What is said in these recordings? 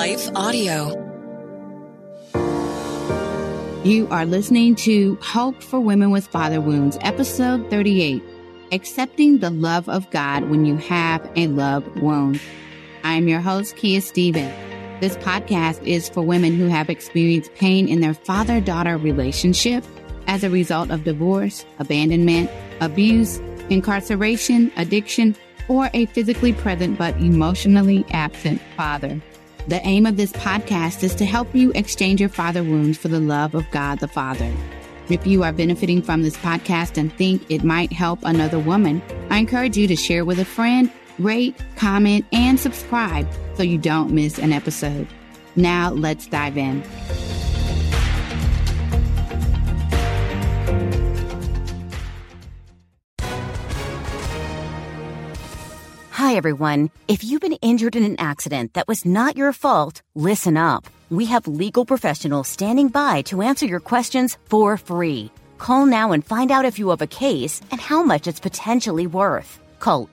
Life Audio. You are listening to Hope for Women with Father Wounds, episode 38, Accepting the Love of God When You Have a Love Wound. I am your host, Kia Stevens. This podcast is for women who have experienced pain in their father-daughter relationship as a result of divorce, abandonment, abuse, incarceration, addiction, or a physically present but emotionally absent father. The aim of this podcast is to help you exchange your father wounds for the love of God the Father. If you are benefiting from this podcast and think it might help another woman, I encourage you to share with a friend, rate, comment, and subscribe so you don't miss an episode. Now let's dive in. Hi, everyone. If you've been injured in an accident that was not your fault, listen up. We have legal professionals standing by to answer your questions for free. Call now and find out if you have a case and how much it's potentially worth. Call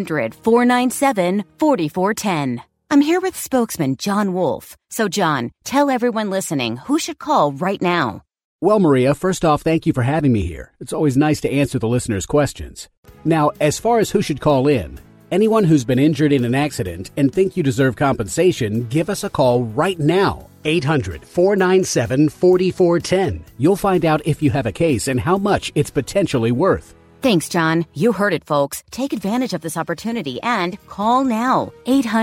800-497-4410. I'm here with spokesman John Wolf. So, John, tell everyone listening who should call right now. Well, Maria, first off, thank you for having me here. It's always nice to answer the listeners' questions. Now, as far as who should call in, anyone who's been injured in an accident and think you deserve compensation, give us a call right now. 800-497-4410. You'll find out if you have a case and how much it's potentially worth. Thanks, John. You heard it, folks. Take advantage of this opportunity and call now.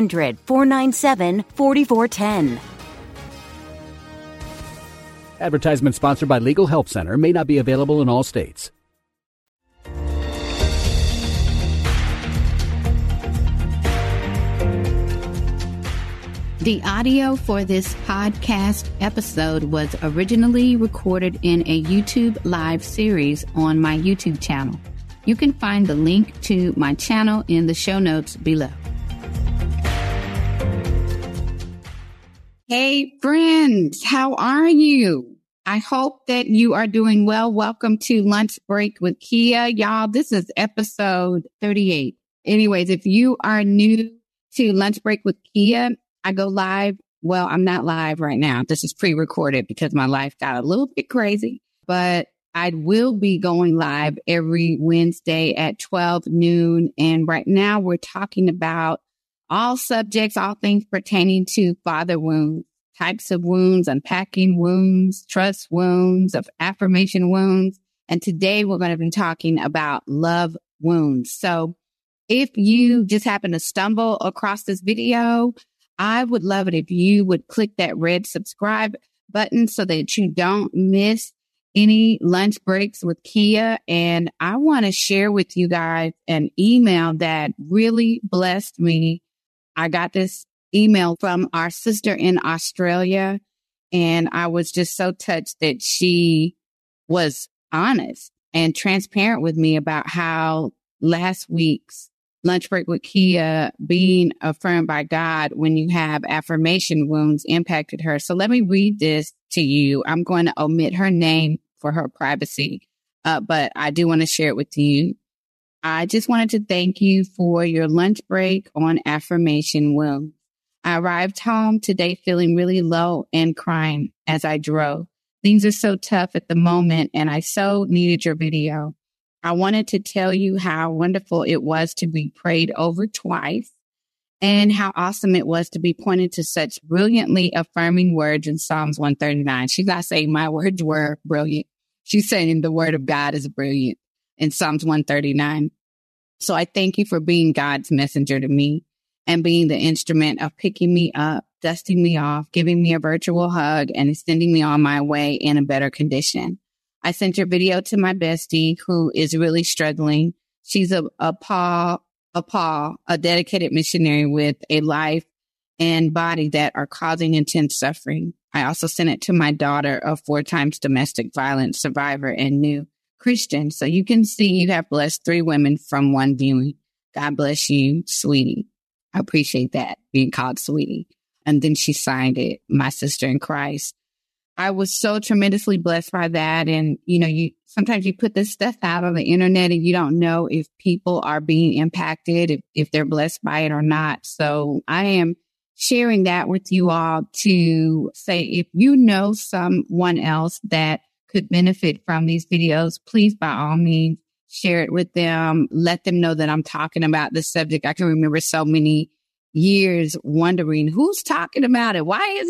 800-497-4410. Advertisement sponsored by Legal Help Center. May not be available in all states. The audio for this podcast episode was originally recorded in a YouTube live series on my YouTube channel. You can find the link to my channel in the show notes below. Hey friends, how are you? I hope that you are doing well. Welcome to Lunch Break with Kia. Y'all, this is episode 38. Anyways, if you are new to Lunch Break with Kia, I go live. Well, I'm not live right now. This is pre-recorded because my life got a little bit crazy, but I will be going live every Wednesday at 12 noon. And right now we're talking about all subjects, all things pertaining to father wounds, types of wounds, unpacking wounds, trust wounds, of affirmation wounds. And today we're going to be talking about love wounds. So if you just happen to stumble across this video, I would love it if you would click that red subscribe button so that you don't miss any lunch breaks with Kia. And I want to share with you guys an email that really blessed me. I got this email from our sister in Australia, and I was just so touched that she was honest and transparent with me about how last week's Lunch Break with Kia being affirmed by God when you have affirmation wounds impacted her. So let me read this to you. I'm going to omit her name for her privacy, but I do want to share it with you. I just wanted to thank you for your lunch break on affirmation wounds. I arrived home today feeling really low and crying as I drove. Things are so tough at the moment, and I so needed your video. I wanted to tell you how wonderful it was to be prayed over twice and how awesome it was to be pointed to such brilliantly affirming words in Psalms 139. She's not saying my words were brilliant. She's saying the word of God is brilliant in Psalms 139. So I thank you for being God's messenger to me and being the instrument of picking me up, dusting me off, giving me a virtual hug, and sending me on my way in a better condition. I sent your video to my bestie who is really struggling. She's a dedicated missionary with a life and body that are causing intense suffering. I also sent it to my daughter, a 4 times domestic violence survivor and new Christian. So you can see you have blessed 3 women from one viewing. God bless you, sweetie. I appreciate that, being called sweetie. And then she signed it, my sister in Christ. I was so tremendously blessed by that. And, sometimes you put this stuff out on the internet and you don't know if people are being impacted, if they're blessed by it or not. So I am sharing that with you all to say, if you know someone else that could benefit from these videos, please, by all means, share it with them. Let them know that I'm talking about this subject. I can remember so many years wondering who's talking about it. Why is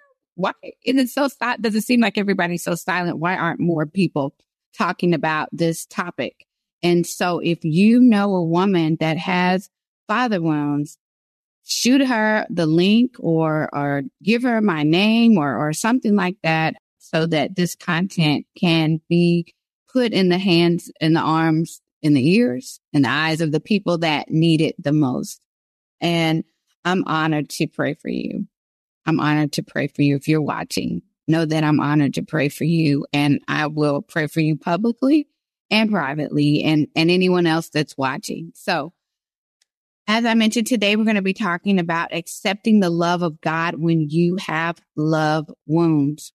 it so silent? Does it seem like everybody's so silent? Why aren't more people talking about this topic? And so if you know a woman that has father wounds, shoot her the link or give her my name or something like that, so that this content can be put in the hands and the arms and the ears and the eyes of the people that need it the most. And I'm honored to pray for you. I'm honored to pray for you. If you're watching, know that I'm honored to pray for you, and I will pray for you publicly and privately and anyone else that's watching. So as I mentioned today, we're going to be talking about accepting the love of God when you have love wounds.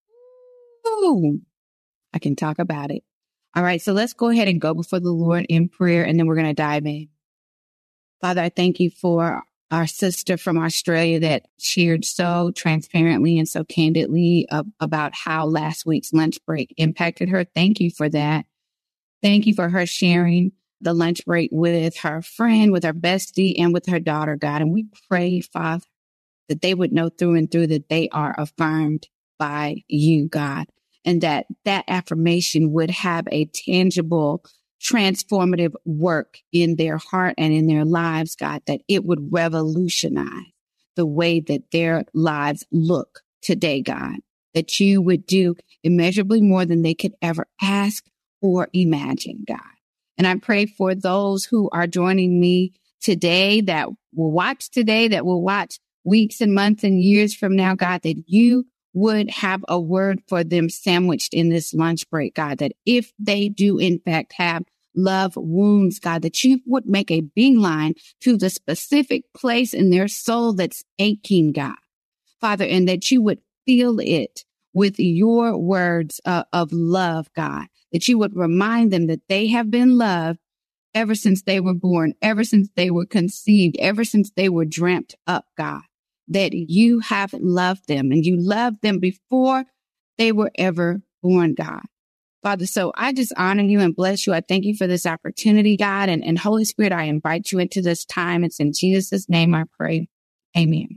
Ooh, I can talk about it. All right, so let's go ahead and go before the Lord in prayer, and then we're going to dive in. Father, I thank you for our sister from Australia that shared so transparently and so candidly about how last week's lunch break impacted her. Thank you for that. Thank you for her sharing the lunch break with her friend, with her bestie, and with her daughter, God. And we pray, Father, that they would know through and through that they are affirmed by you, God, and that affirmation would have a tangible, transformative work in their heart and in their lives, God, that it would revolutionize the way that their lives look today, God, that you would do immeasurably more than they could ever ask or imagine, God. And I pray for those who are joining me today that will watch today, that will watch weeks and months and years from now, God, that you would have a word for them sandwiched in this lunch break, God, that if they do in fact have love wounds, God, that you would make a beeline to the specific place in their soul that's aching, God, Father, and that you would fill it with your words of love, God, that you would remind them that they have been loved ever since they were born, ever since they were conceived, ever since they were dreamt up, God, that you have loved them and you loved them before they were ever born, God. Father, so I just honor you and bless you. I thank you for this opportunity, God, and Holy Spirit, I invite you into this time. It's in Jesus' name I pray. Amen.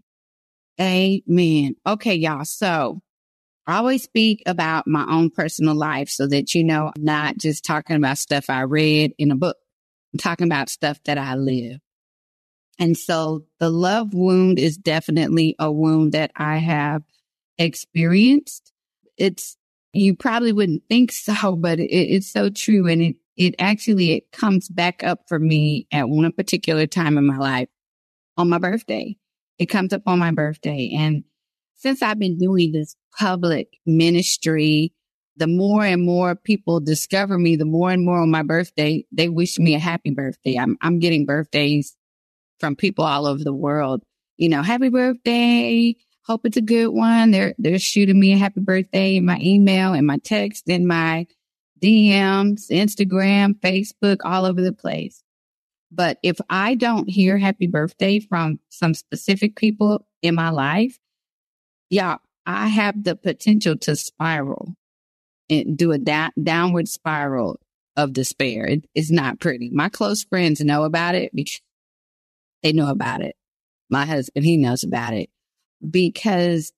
Amen. Okay, y'all. So I always speak about my own personal life so that, you know, I'm not just talking about stuff I read in a book. I'm talking about stuff that I live. And so the love wound is definitely a wound that I have experienced. You probably wouldn't think so, but it's so true. And it comes back up for me at one particular time in my life on my birthday. It comes up on my birthday. And since I've been doing this public ministry, the more and more people discover me, the more and more on my birthday, they wish me a happy birthday. I'm getting birthdays from people all over the world. You know, happy birthday. Hope it's a good one. They're shooting me a happy birthday in my email and my text and my DMs, Instagram, Facebook, all over the place. But if I don't hear happy birthday from some specific people in my life, yeah, I have the potential to spiral and do a downward spiral of despair. It's not pretty. My close friends know about it because they know about it. My husband, he knows about it because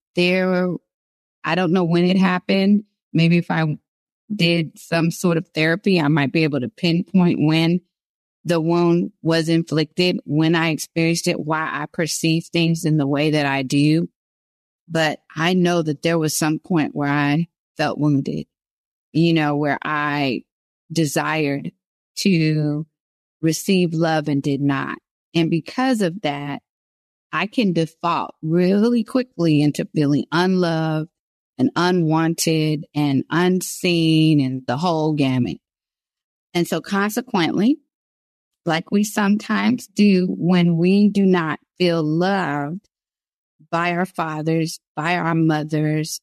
I don't know when it happened. Maybe if I did some sort of therapy, I might be able to pinpoint when the wound was inflicted, when I experienced it, why I perceive things in the way that I do. But I know that there was some point where I felt wounded, you know, where I desired to receive love and did not. And because of that, I can default really quickly into feeling unloved and unwanted and unseen and the whole gamut. And so consequently, like we sometimes do when we do not feel loved by our fathers, by our mothers,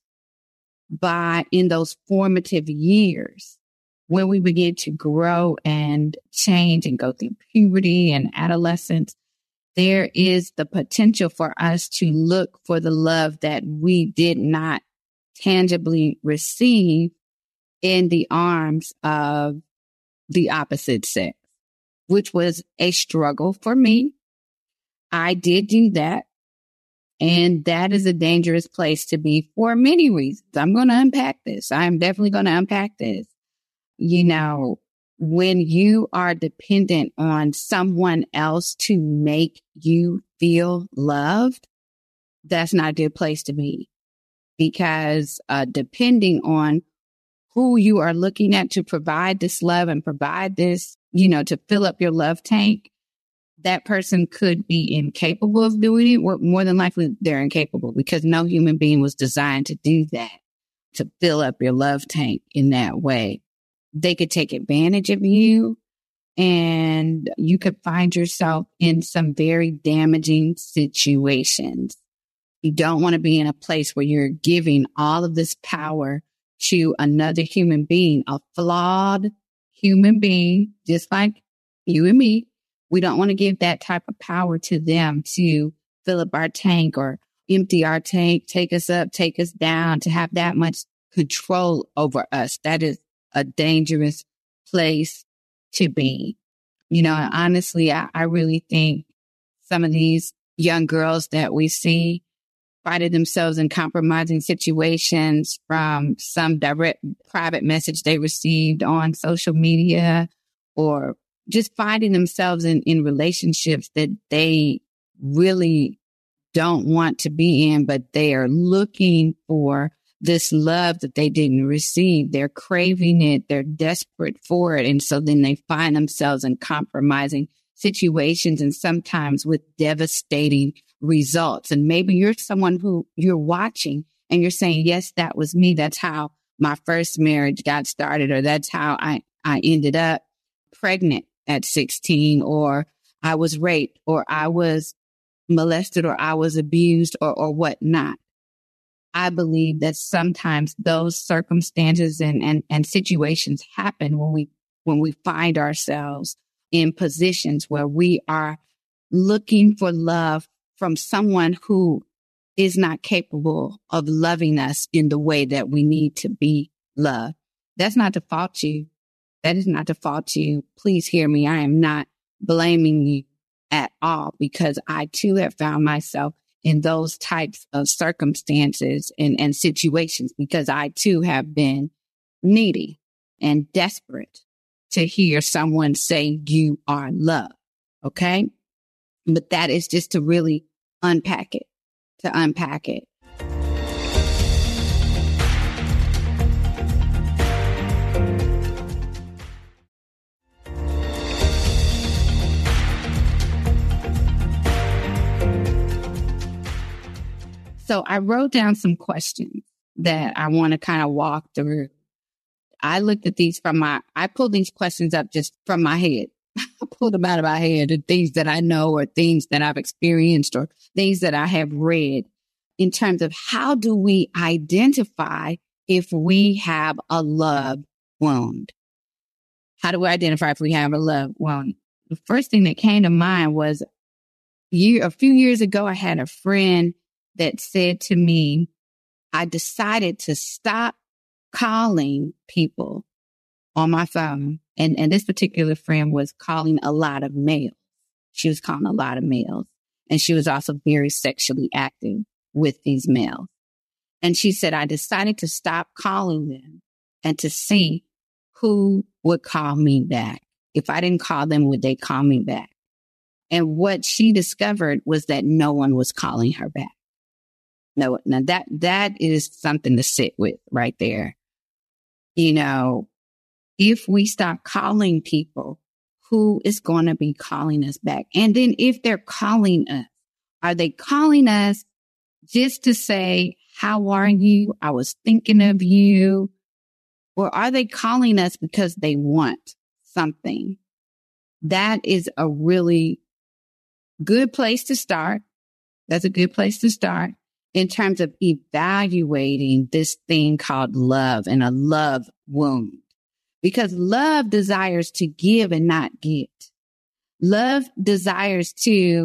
in those formative years, when we begin to grow and change and go through puberty and adolescence, there is the potential for us to look for the love that we did not tangibly receive in the arms of the opposite sex, which was a struggle for me. I did do that. And that is a dangerous place to be for many reasons. I'm going to unpack this. I'm definitely going to unpack this. You know, when you are dependent on someone else to make you feel loved, that's not a good place to be, because depending on who you are looking at to provide this love and provide this, you know, to fill up your love tank, that person could be incapable of doing it. Or more than likely, they're incapable, because no human being was designed to do that, to fill up your love tank in that way. They could take advantage of you, and you could find yourself in some very damaging situations. You don't want to be in a place where you're giving all of this power to another human being, a flawed human being, just like you and me. We don't want to give that type of power to them to fill up our tank or empty our tank, take us up, take us down, to have that much control over us. That is a dangerous place to be. You know, and honestly, I really think some of these young girls that we see finding themselves in compromising situations from some direct private message they received on social media, or just finding themselves in relationships that they really don't want to be in, but they are looking for this love that they didn't receive. They're craving it. They're desperate for it. And so then they find themselves in compromising situations, and sometimes with devastating results. And maybe you're someone who you're watching and you're saying, yes, that was me. That's how my first marriage got started, or that's how I ended up pregnant at 16, or I was raped, or I was molested, or I was abused, or whatnot. I believe that sometimes those circumstances and situations happen when we find ourselves in positions where we are looking for love from someone who is not capable of loving us in the way that we need to be loved. That's not to fault you. That is not to fault you. Please hear me. I am not blaming you at all, because I too have found myself in those types of circumstances and situations, because I too have been needy and desperate to hear someone say you are loved. Okay. But that is just to really unpack it. So I wrote down some questions that I want to kind of walk through. I looked at these I pulled these questions up just from my head. I pulled them out of my head, and things that I know, or things that I've experienced, or things that I have read, in terms of how do we identify if we have a love wound? How do we identify if we have a love wound? The first thing that came to mind was a few years ago, I had a friend that said to me, I decided to stop calling people on my phone. And this particular friend was calling a lot of males. She was calling a lot of males. And she was also very sexually active with these males. And she said, I decided to stop calling them and to see who would call me back. If I didn't call them, would they call me back? And what she discovered was that no one was calling her back. No, now that is something to sit with right there. You know, if we stop calling people, who is going to be calling us back? And then if they're calling us, are they calling us just to say, how are you? I was thinking of you. Or are they calling us because they want something? That is a really good place to start. That's a good place to start in terms of evaluating this thing called love and a love wound. Because love desires to give and not get. Love desires to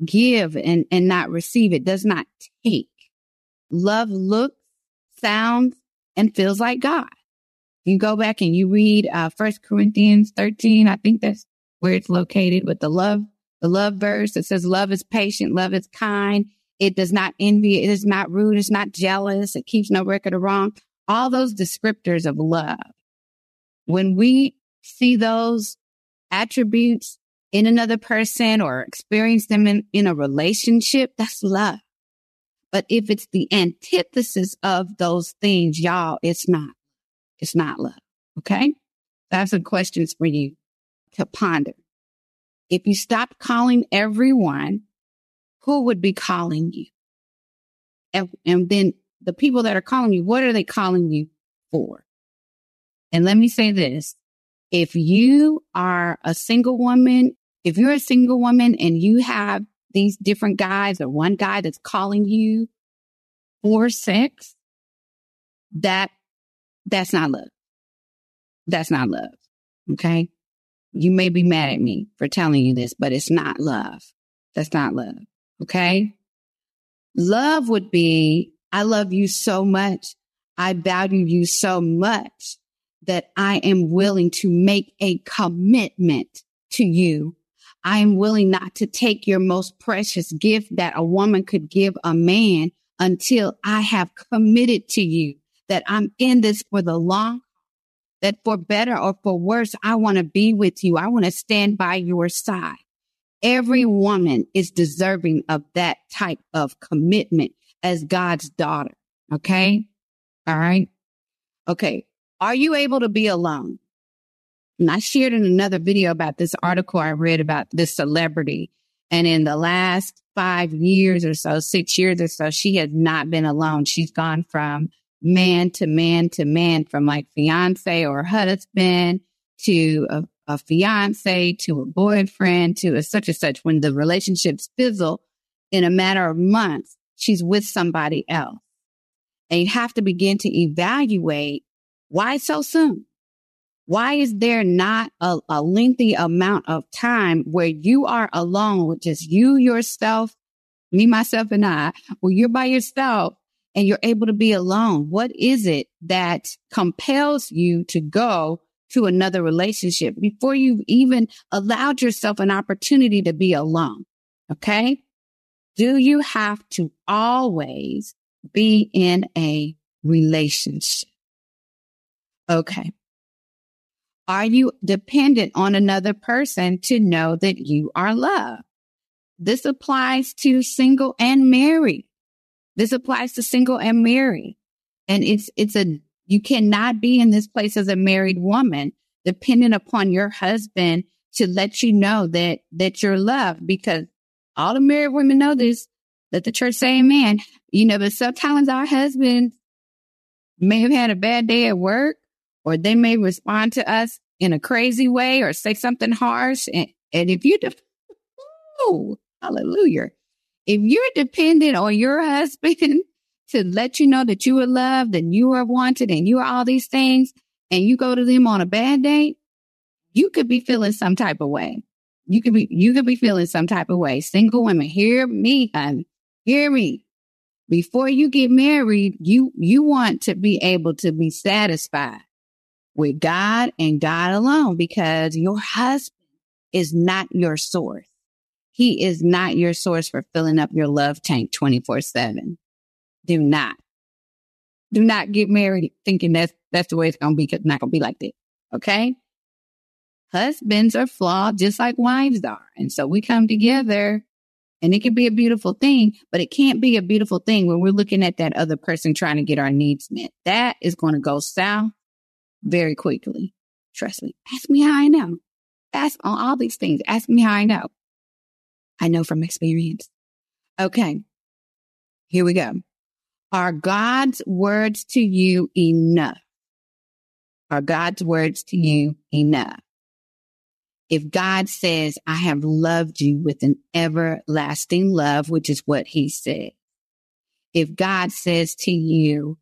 give and not receive. It does not take. Love looks, sounds, and feels like God. You go back and you read 1 Corinthians 13. I think that's where it's located with the love verse. It says love is patient, love is kind. It does not envy. It is not rude. It's not jealous. It keeps no record of wrong. All those descriptors of love. When we see those attributes in another person or experience them in a relationship, that's love. But if it's the antithesis of those things, y'all, it's not love. Okay. That's some questions for you to ponder. If you stop calling everyone, who would be calling you? And then the people that are calling you, what are they calling you for? And let me say this. If you are a single woman, if you're a single woman and you have these different guys or one guy that's calling you for sex, that's not love. That's not love. Okay. You may be mad at me for telling you this, but it's not love. That's not love. Okay. Love would be, I love you so much. I value you so much that I am willing to make a commitment to you. I am willing not to take your most precious gift that a woman could give a man until I have committed to you that I'm in this for the long, that for better or for worse, I want to be with you. I want to stand by your side. Every woman is deserving of that type of commitment as God's daughter. Okay. All right. Okay. Are you able to be alone? And I shared in another video about this article I read about this celebrity. And in the last 5 years or so, 6 years or so, she has not been alone. She's gone from man to man to man, from like fiance or husband to a fiance to a boyfriend to a such and such. When the relationships fizzle in a matter of months, she's with somebody else. And you have to begin to evaluate, why so soon? Why is there not a lengthy amount of time where you are alone with just you, yourself, me, myself, and I, where you're by yourself and you're able to be alone? What is it that compels you to go to another relationship before you've even allowed yourself an opportunity to be alone? Okay. Do you have to always be in a relationship? Okay. Are you dependent on another person to know that you are loved? This applies to single and married. This applies to single and married. And you cannot be in this place as a married woman dependent upon your husband to let you know that you're loved, because all the married women know this, let the church say amen. But sometimes our husbands may have had a bad day at work, or they may respond to us in a crazy way or say something harsh. And if you, hallelujah. If you're dependent on your husband to let you know that you are loved and you are wanted and you are all these things, and you go to them on a bad day, you could be feeling some type of way. You could be feeling some type of way. Single women, hear me, honey. Hear me. Before you get married, you want to be able to be satisfied with God and God alone, because your husband is not your source. He is not your source for filling up your love tank 24/7. Do not get married thinking that's the way it's going to be, because it's not going to be like that. Okay. Husbands are flawed just like wives are. And so we come together, and it can be a beautiful thing, but it can't be a beautiful thing when we're looking at that other person trying to get our needs met. That is going to go south very quickly. Trust me. Ask me how I know. Ask on all these things. Ask me how I know. I know from experience. Okay. Here we go. Are God's words to you enough? Are God's words to you enough? If God says, I have loved you with an everlasting love, which is what he said. If God says to you,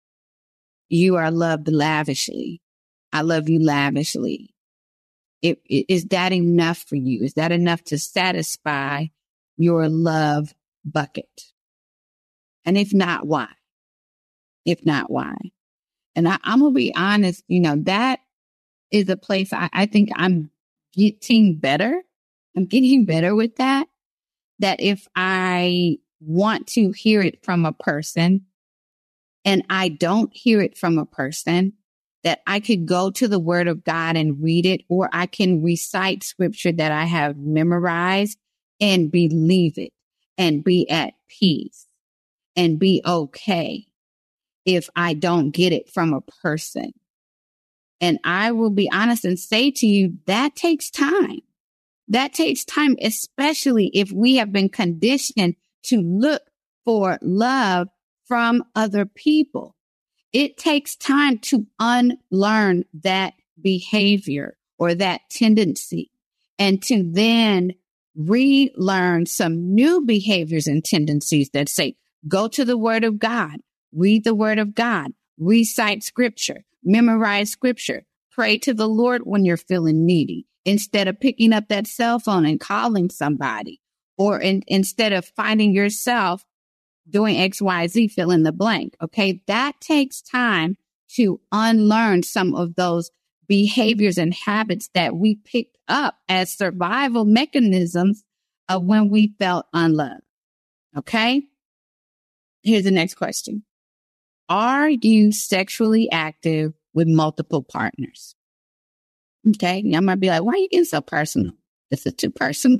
you are loved lavishly. I love you lavishly. Is that enough for you? Is that enough to satisfy your love bucket? And if not, why? If not, why? And I'm going to be honest, that is a place I think I'm getting better. I'm getting better with that. That if I want to hear it from a person and I don't hear it from a person, that I could go to the Word of God and read it, or I can recite scripture that I have memorized and believe it and be at peace and be okay if I don't get it from a person. And I will be honest and say to you, that takes time. That takes time, especially if we have been conditioned to look for love from other people. It takes time to unlearn that behavior or that tendency and to then relearn some new behaviors and tendencies that say, go to the Word of God, read the Word of God, recite scripture, memorize scripture, pray to the Lord when you're feeling needy instead of picking up that cell phone and calling somebody, or instead of finding yourself doing X, Y, Z, fill in the blank. Okay. That takes time to unlearn some of those behaviors and habits that we picked up as survival mechanisms of when we felt unloved. Okay. Here's the next question. Are you sexually active with multiple partners? Okay. Y'all might be like, why are you getting so personal? This is too personal.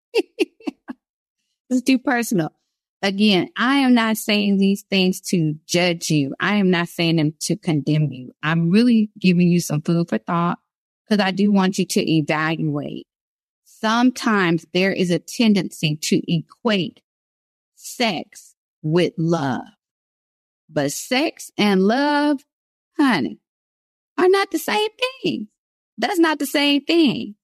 This is too personal. Again, I am not saying these things to judge you. I am not saying them to condemn you. I'm really giving you some food for thought because I do want you to evaluate. Sometimes there is a tendency to equate sex with love. But sex and love, honey, are not the same thing. That's not the same thing.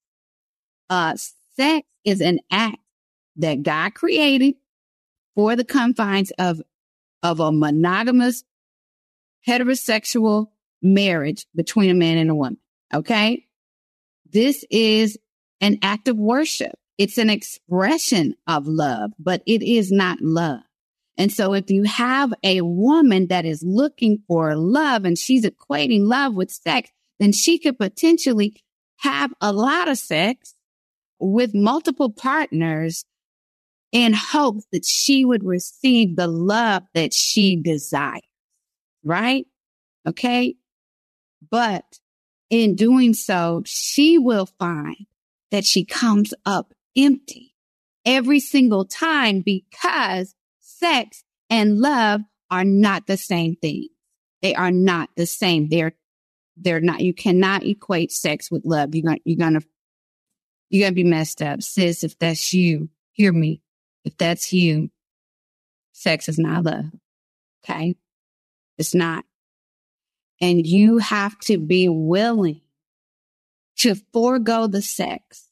Sex is an act that God created for the confines of a monogamous heterosexual marriage between a man and a woman. Okay. This is an act of worship. It's an expression of love, but it is not love. And so if you have a woman that is looking for love and she's equating love with sex, then she could potentially have a lot of sex with multiple partners in hopes that she would receive the love that she desires, right? Okay. But in doing so, she will find that she comes up empty every single time because sex and love are not the same thing. They are not the same. They're not, you cannot equate sex with love. You're gonna be messed up. Sis, if that's you, hear me. If that's you, sex is not love. Okay. It's not. And you have to be willing to forego the sex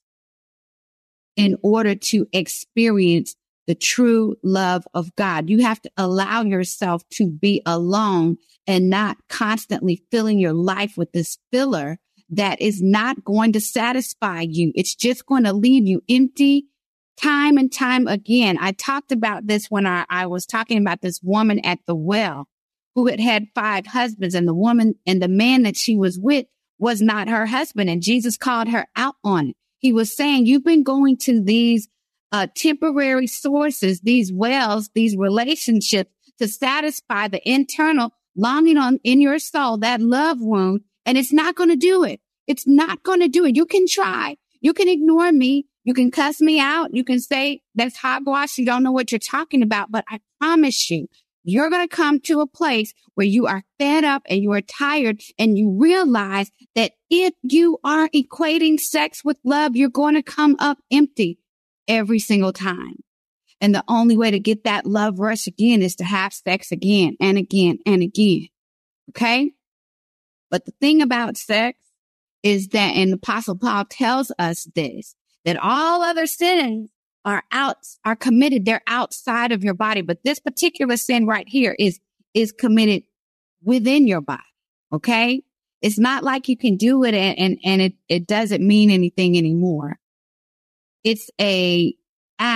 in order to experience the true love of God. You have to allow yourself to be alone and not constantly filling your life with this filler that is not going to satisfy you. It's just going to leave you empty time and time again. I talked about this when I was talking about this woman at the well who had 5 husbands, and the woman and the man that she was with was not her husband. And Jesus called her out on it. He was saying, you've been going to these temporary sources, these wells, these relationships to satisfy the internal longing in your soul, that love wound. And it's not going to do it. It's not going to do it. You can try. You can ignore me. You can cuss me out. You can say that's hogwash. You don't know what you're talking about. But I promise you, you're going to come to a place where you are fed up and you are tired and you realize that if you are equating sex with love, you're going to come up empty every single time. And the only way to get that love rush again is to have sex again and again and again. Okay? But the thing about sex is that, and the Apostle Paul tells us this, that all other sins are committed. They're outside of your body. But this particular sin right here is committed within your body. Okay. It's not like you can do it and it doesn't mean anything anymore. It's a act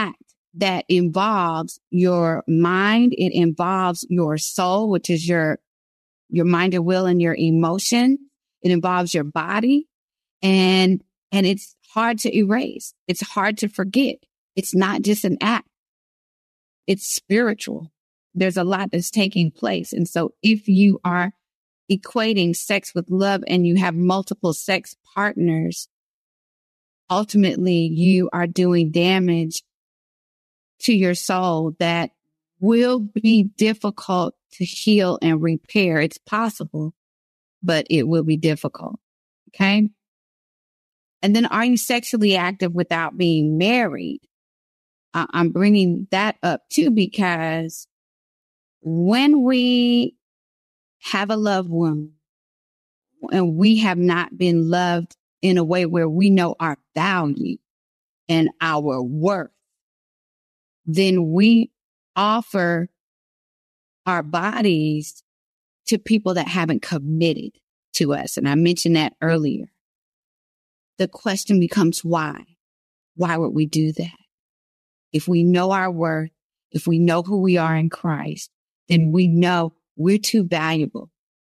that involves your mind. It involves your soul, which is your mind, your will, and your emotion. It involves your body, and it's hard to erase. It's hard to forget. It's not just an act. It's spiritual. There's a lot that's taking place. And so if you are equating sex with love and you have multiple sex partners, ultimately you are doing damage to your soul that will be difficult to heal and repair. It's possible, but it will be difficult. Okay. And then, are you sexually active without being married? I'm bringing that up too, because when we have a loved one and we have not been loved in a way where we know our value and our worth, then we offer our bodies to people that haven't committed to us. And I mentioned that earlier. The question becomes why? Why would we do that? If we know our worth, if we know who we are in Christ, then we know we're too valuable.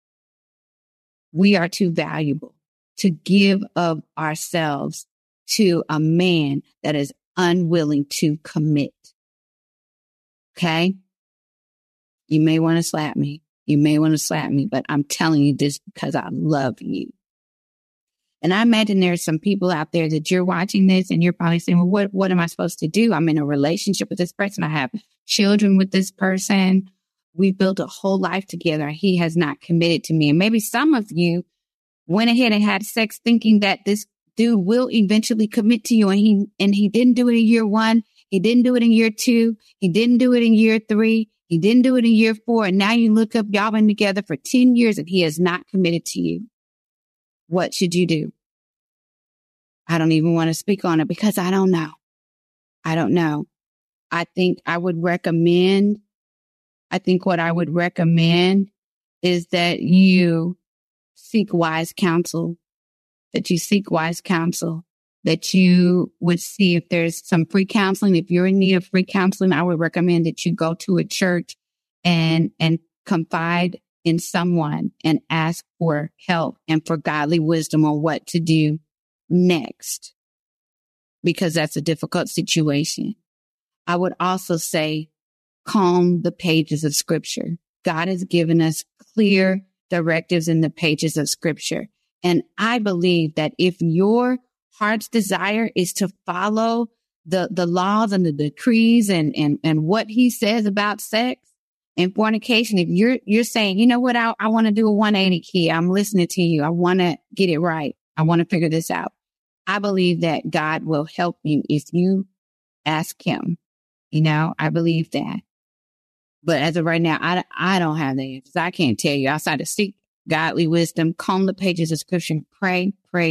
We are too valuable to give of ourselves to a man that is unwilling to commit. Okay? You may want to slap me. You may want to slap me, but I'm telling you this because I love you. And I imagine there's some people out there that you're watching this and you're probably saying, well, what am I supposed to do? I'm in a relationship with this person. I have children with this person. We built a whole life together. He has not committed to me. And maybe some of you went ahead and had sex thinking that this dude will eventually commit to you. And he didn't do it in year 1. He didn't do it in year 2. He didn't do it in year 3. He didn't do it in year 4. And now you look up, y'all been together for 10 years and he has not committed to you. What should you do? I don't even want to speak on it because I don't know. I don't know. I think what I would recommend is that you seek wise counsel, that you would see if there's some free counseling. If you're in need of free counseling, I would recommend that you go to a church and confide in someone and ask for help and for godly wisdom on what to do next, because that's a difficult situation. I would also say, comb the pages of Scripture. God has given us clear directives in the pages of Scripture. And I believe that if your heart's desire is to follow the laws and the decrees and what he says about sex and fornication, if you're saying, you know what, I want to do a 180 key. I'm listening to you. I want to get it right. I want to figure this out. I believe that God will help you if you ask him. I believe that. But as of right now, I don't have the answers. I can't tell you outside of seek godly wisdom, comb the pages of Scripture, pray.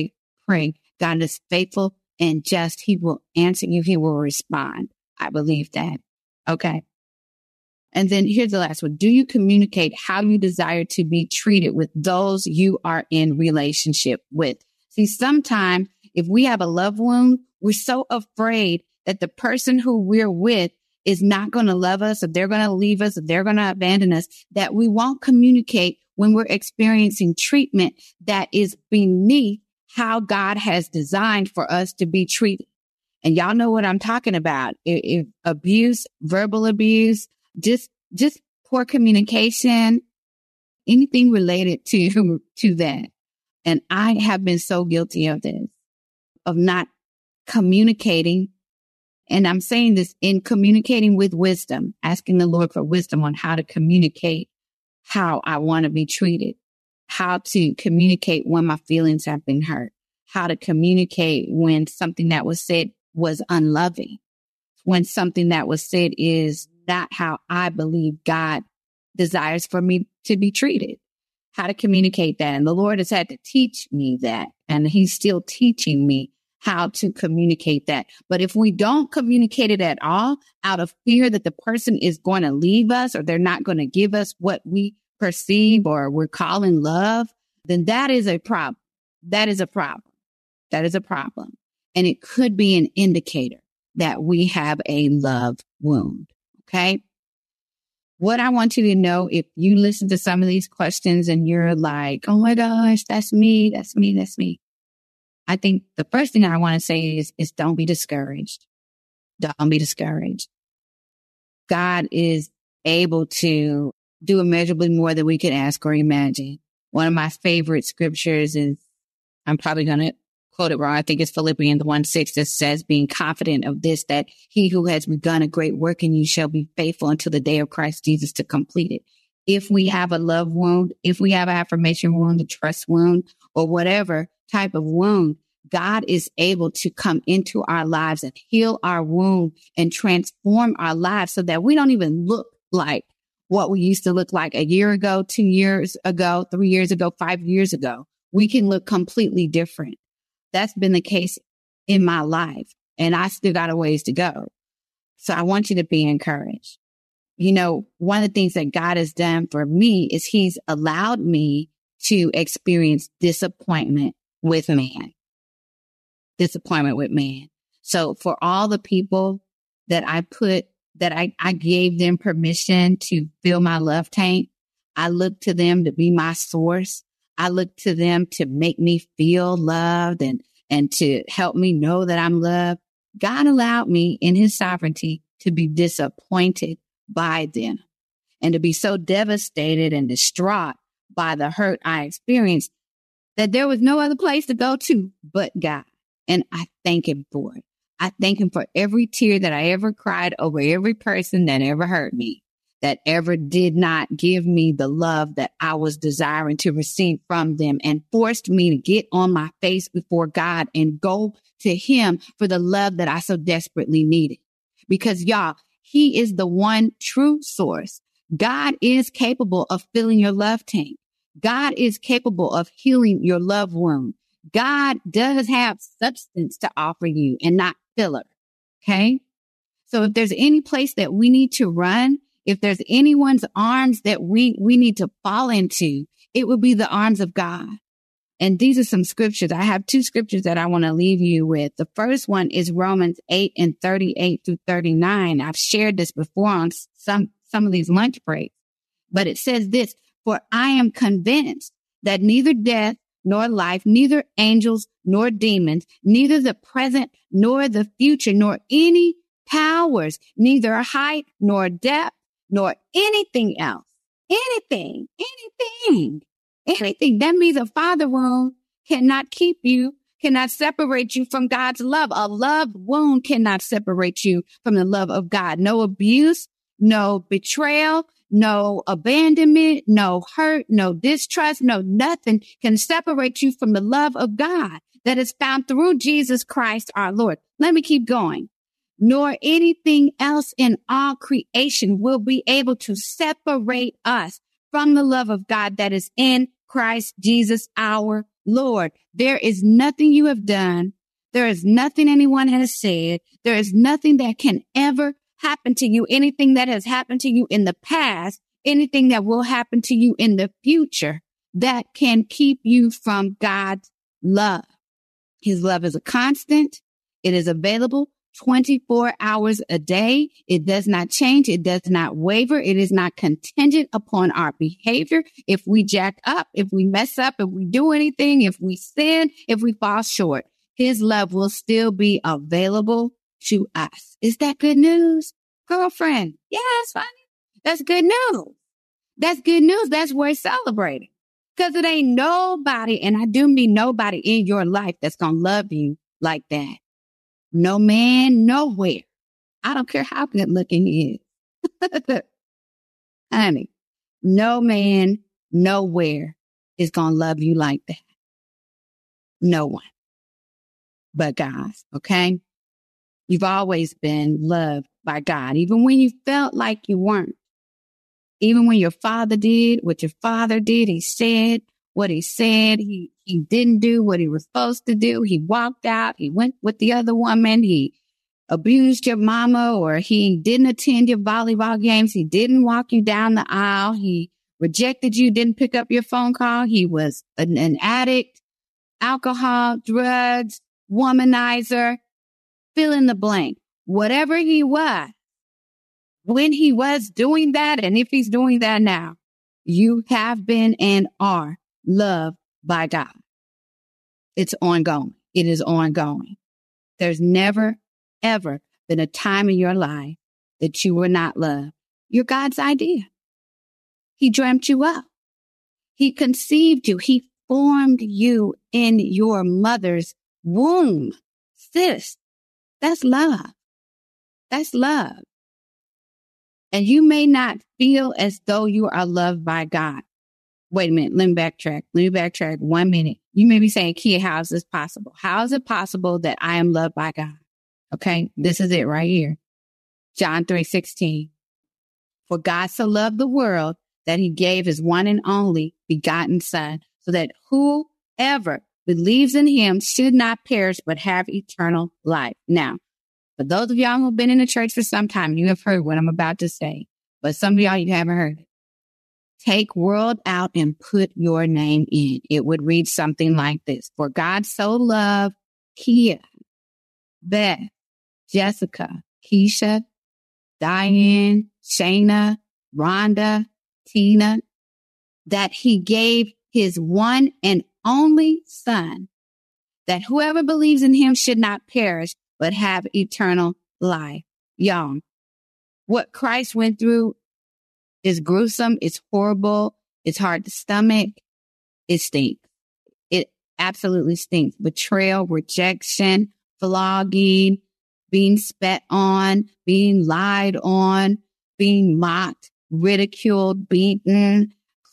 God is faithful and just. He will answer you. He will respond. I believe that. Okay. And then here's the last one. Do you communicate how you desire to be treated with those you are in relationship with? See, sometimes if we have a love wound, we're so afraid that the person who we're with is not going to love us, or they're going to leave us, or they're going to abandon us, that we won't communicate when we're experiencing treatment that is beneath how God has designed for us to be treated. And y'all know what I'm talking about. If abuse, verbal abuse, just poor communication, anything related to that. And I have been so guilty of this, of not communicating. And I'm saying this in communicating with wisdom, asking the Lord for wisdom on how to communicate how I want to be treated, how to communicate when my feelings have been hurt, how to communicate when something that was said was unloving, when something that was said is not how I believe God desires for me to be treated, how to communicate that. And the Lord has had to teach me that, and he's still teaching me how to communicate that. But if we don't communicate it at all, out of fear that the person is going to leave us or they're not going to give us what we perceive or we're calling love, then that is a problem. That is a problem. And it could be an indicator that we have a love wound. Okay. What I want you to know, if you listen to some of these questions and you're like, oh my gosh, that's me, that's me, that's me. I think the first thing I want to say is don't be discouraged. Don't be discouraged. God is able to do immeasurably more than we could ask or imagine. One of my favorite scriptures is, I'm probably going to quote it wrong. I think it's Philippians 1:6 that says, being confident of this, that he who has begun a great work in you shall be faithful until the day of Christ Jesus to complete it. If we have a love wound, if we have an affirmation wound, a trust wound, or whatever type of wound, God is able to come into our lives and heal our wound and transform our lives so that we don't even look like what we used to look like a year ago, 2 years ago, 3 years ago, 5 years ago. We can look completely different. That's been the case in my life, and I still got a ways to go. So I want you to be encouraged. You know, one of the things that God has done for me is he's allowed me to experience disappointment with man. Disappointment with man. So for all the people that I gave them permission to fill my love tank, I look to them to be my source. I look to them to make me feel loved and to help me know that I'm loved. God allowed me in his sovereignty to be disappointed by them and to be so devastated and distraught by the hurt I experienced that there was no other place to go to but God. And I thank him for it. I thank him for every tear that I ever cried over every person that ever hurt me, that ever did not give me the love that I was desiring to receive from them and forced me to get on my face before God and go to him for the love that I so desperately needed. Because y'all, he is the one true source. God is capable of filling your love tank. God is capable of healing your love wound. God does have substance to offer you and not filler. Okay. So if there's any place that we need to run, if there's anyone's arms that we need to fall into, it would be the arms of God. And these are some scriptures. I have 2 scriptures that I want to leave you with. The first one is Romans 8:38-39. I've shared this before on some of these lunch breaks, but it says this: for I am convinced that neither death nor life, neither angels nor demons, neither the present nor the future, nor any powers, neither height nor depth, nor anything else, anything. That means a father wound cannot keep you, cannot separate you from God's love. A love wound cannot separate you from the love of God. No abuse, no betrayal, no abandonment, no hurt, no distrust, no nothing can separate you from the love of God that is found through Jesus Christ our Lord. Let me keep going. Nor anything else in all creation will be able to separate us from the love of God that is in Christ Jesus our Lord. There is nothing you have done. There is nothing anyone has said. There is nothing that can ever happen to you. Anything that has happened to you in the past, anything that will happen to you in the future that can keep you from God's love. His love is a constant. It is available 24 hours a day. It does not change. It does not waver. It is not contingent upon our behavior. If we jack up, if we mess up, if we do anything, if we sin, if we fall short, his love will still be available to us. Is that good news, girlfriend? Yeah, it's funny. That's good news. That's good news. That's worth celebrating. Because it ain't nobody, and I do mean nobody in your life that's going to love you like that. No man, nowhere. I don't care how good looking he is. Honey, no man, nowhere is going to love you like that. No one but God. Okay. You've always been loved by God, even when you felt like you weren't. Even when your father did what your father did, he said what he said. He didn't do what he was supposed to do. He walked out. He went with the other woman. He abused your mama, or he didn't attend your volleyball games. He didn't walk you down the aisle. He rejected you, didn't pick up your phone call. He was an addict, alcohol, drugs, womanizer, fill in the blank. whatever he was, when he was doing that, and if he's doing that now, you have been and are loved by God. It's ongoing. It is ongoing. There's never, ever been a time in your life that you were not loved. You're God's idea. He dreamt you up. He conceived you. He formed you in your mother's womb. Sis, that's love. That's love. And you may not feel as though you are loved by God. Wait a minute. Let me backtrack 1 minute. You may be saying, Kia, how is this possible? How is it possible that I am loved by God? Okay. This is it right here. John 3:16. For God so loved the world that he gave his one and only begotten son, so that whoever believes in him should not perish, but have eternal life. Now, for those of y'all who have been in the church for some time, you have heard what I'm about to say, but some of y'all, you haven't heard it. Take world out and put your name in. It would read something like this. For God so loved Kia, Beth, Jessica, Keisha, Diane, Shayna, Rhonda, Tina, that he gave his one and only son, that whoever believes in him should not perish, but have eternal life. Y'all, what Christ went through is gruesome. It's horrible. It's hard to stomach. It stinks. It absolutely stinks. Betrayal, rejection, flogging, being spat on, being lied on, being mocked, ridiculed, beaten,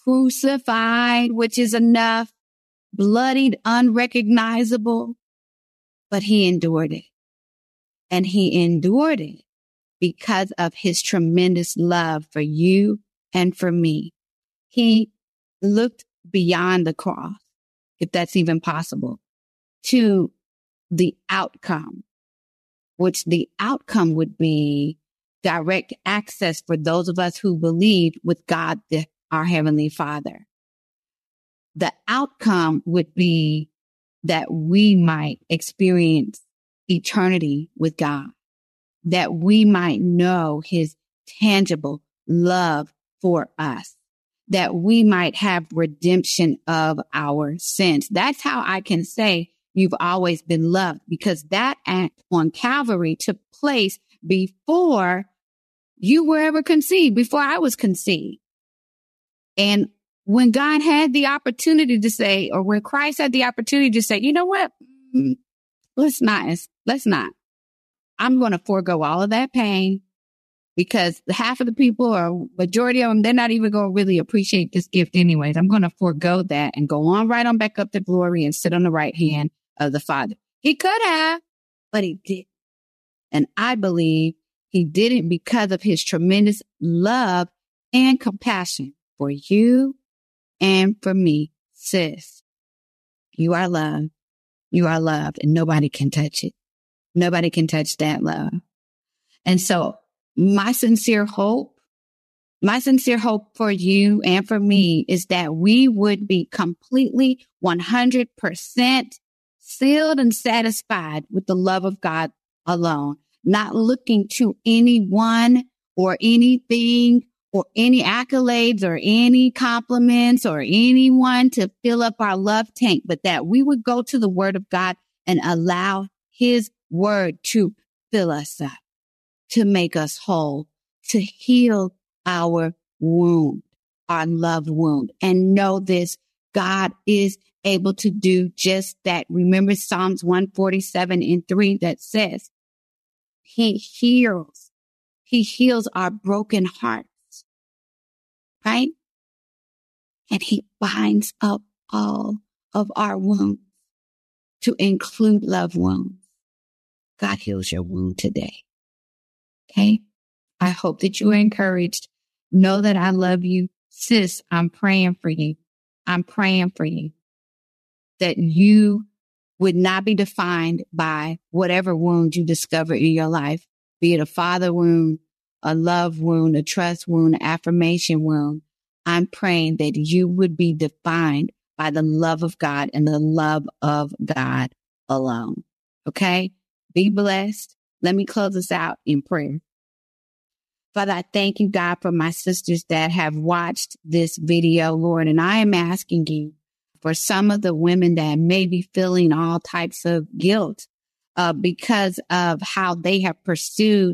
crucified, which is enough, bloodied, unrecognizable. But he endured it. And he endured it because of his tremendous love for you and for me. He looked beyond the cross, if that's even possible, to the outcome, which the outcome would be direct access for those of us who believe with God, our Heavenly Father. The outcome would be that we might experience eternity with God, that we might know his tangible love for us, that we might have redemption of our sins. That's how I can say you've always been loved, because that act on Calvary took place before you were ever conceived, before I was conceived. And when God had the opportunity to say, or when Christ had the opportunity to say, you know what? Let's not. I'm going to forego all of that pain, because half of the people, or majority of them, they're not even going to really appreciate this gift anyways. I'm going to forego that and go on right on back up to glory and sit on the right hand of the Father. He could have, but he didn't. And I believe he did it because of his tremendous love and compassion for you and for me. Sis, you are loved. You are loved, and nobody can touch it. Nobody can touch that love. And so my sincere hope for you and for me is that we would be completely 100% sealed and satisfied with the love of God alone, not looking to anyone or anything or any accolades or any compliments or anyone to fill up our love tank, but that we would go to the Word of God and allow his word to fill us up, to make us whole, to heal our wound, our love wound. And know this, God is able to do just that. Remember Psalms 147:3 that says, he heals our broken hearts, right? And he binds up all of our wounds, to include love wounds. God heals your wound today. Okay? I hope that you are encouraged. Know that I love you. Sis, I'm praying for you. I'm praying for you that you would not be defined by whatever wound you discover in your life, be it a father wound, a love wound, a trust wound, an affirmation wound. I'm praying that you would be defined by the love of God and the love of God alone. Okay? Be blessed. Let me close us out in prayer. Father, I thank you, God, for my sisters that have watched this video, Lord. And I am asking you for some of the women that may be feeling all types of guilt because of how they have pursued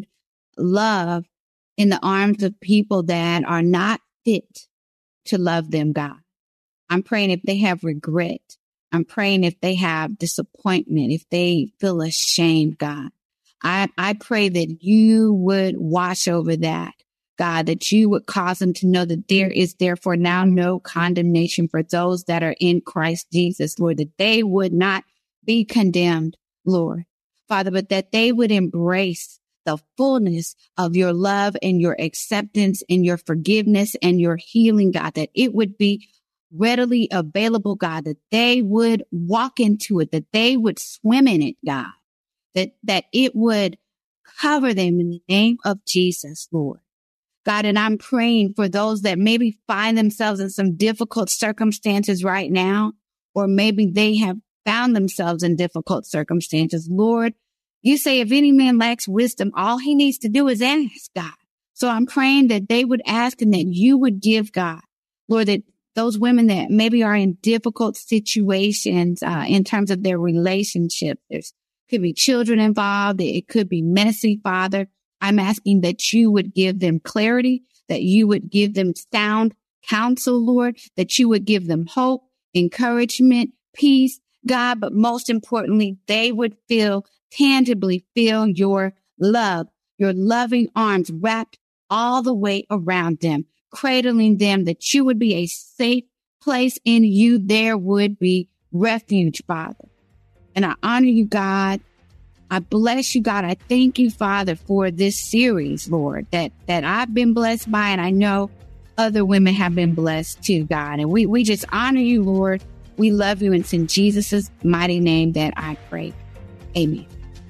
love in the arms of people that are not fit to love them, God. I'm praying if they have regret. I'm praying if they have disappointment, if they feel ashamed, God. I pray that you would wash over that, God, that you would cause them to know that there is therefore now no condemnation for those that are in Christ Jesus, Lord, that they would not be condemned, Lord, Father, but that they would embrace the fullness of your love and your acceptance and your forgiveness and your healing, God, that it would be readily available, God, that they would walk into it, that they would swim in it, God, that it would cover them in the name of Jesus, Lord. God, and I'm praying for those that maybe find themselves in some difficult circumstances right now, or maybe they have found themselves in difficult circumstances. Lord, you say if any man lacks wisdom, all he needs to do is ask, God. So I'm praying that they would ask and that you would give, God. Lord, that those women that maybe are in difficult situations in terms of their relationship, there's could be children involved. It could be messy, Father. I'm asking that you would give them clarity, that you would give them sound counsel, Lord, that you would give them hope, encouragement, peace, God. But most importantly, they would tangibly feel your love, your loving arms wrapped all the way around them, cradling them, that you would be a safe place in you. There would be refuge, Father. And I honor you, God. I bless you, God. I thank you, Father, for this series, Lord, that I've been blessed by. And I know other women have been blessed too, God. And we just honor you, Lord. We love you. And it's in Jesus' mighty name that I pray. Amen.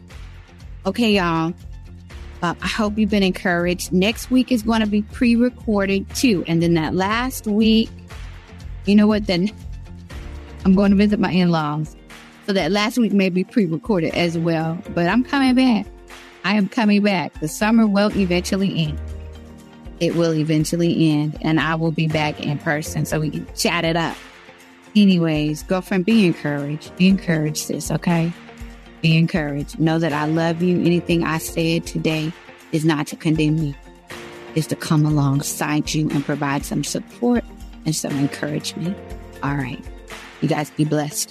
Okay, y'all. I hope you've been encouraged. Next week is going to be pre-recorded too. And then that last week, you know what? Then I'm going to visit my in-laws. So that last week may be pre-recorded as well, but I'm coming back. I am coming back. The summer will eventually end. It will eventually end, and I will be back in person so we can chat it up. Anyways, girlfriend, be encouraged. Be encouraged, sis, okay? Be encouraged. Know that I love you. Anything I said today is not to condemn you. It's to come alongside you and provide some support and some encouragement. All right. You guys be blessed.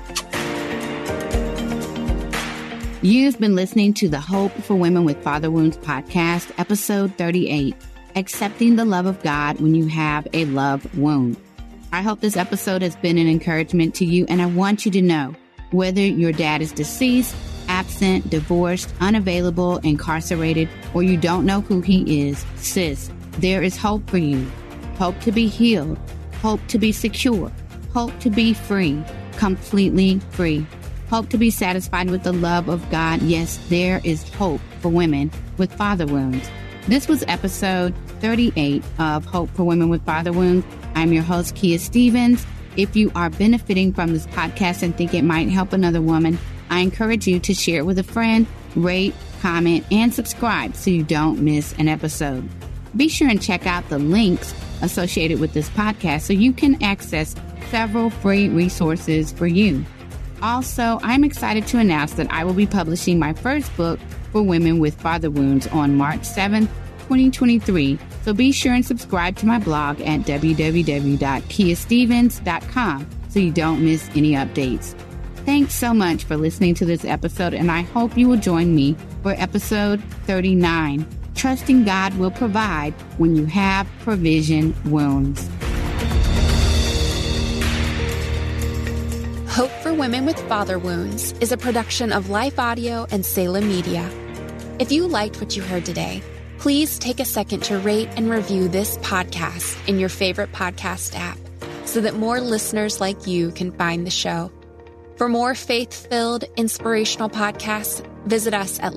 You've been listening to the Hope for Women with Father Wounds podcast, episode 38, Accepting the Love of God When You Have a Love Wound. I hope this episode has been an encouragement to you, and I want you to know, whether your dad is deceased, absent, divorced, unavailable, incarcerated, or you don't know who he is, sis, there is hope for you. Hope to be healed, hope to be secure, hope to be free, completely free. Hope to be satisfied with the love of God. Yes, there is hope for women with father wounds. This was episode 38 of Hope for Women with Father Wounds. I'm your host, Kia Stevens. If you are benefiting from this podcast and think it might help another woman, I encourage you to share it with a friend, rate, comment, and subscribe so you don't miss an episode. Be sure and check out the links associated with this podcast so you can access several free resources for you. Also, I'm excited to announce that I will be publishing my first book for women with father wounds on March 7th, 2023. So be sure and subscribe to my blog at www.kiastevens.com so you don't miss any updates. Thanks so much for listening to this episode, and I hope you will join me for episode 39, Trusting God Will Provide When You Have Provision Wounds. Hope for Women with Father Wounds is a production of Life Audio and Salem Media. If you liked what you heard today, please take a second to rate and review this podcast in your favorite podcast app so that more listeners like you can find the show. For more faith-filled, inspirational podcasts, visit us at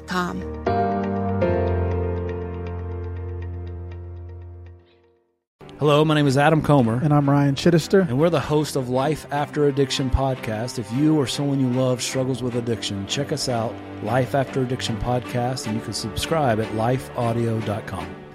lifeaudio.com. Hello, my name is Adam Comer. And I'm Ryan Chittister. And we're the host of Life After Addiction podcast. If you or someone you love struggles with addiction, check us out, Life After Addiction podcast, and you can subscribe at lifeaudio.com.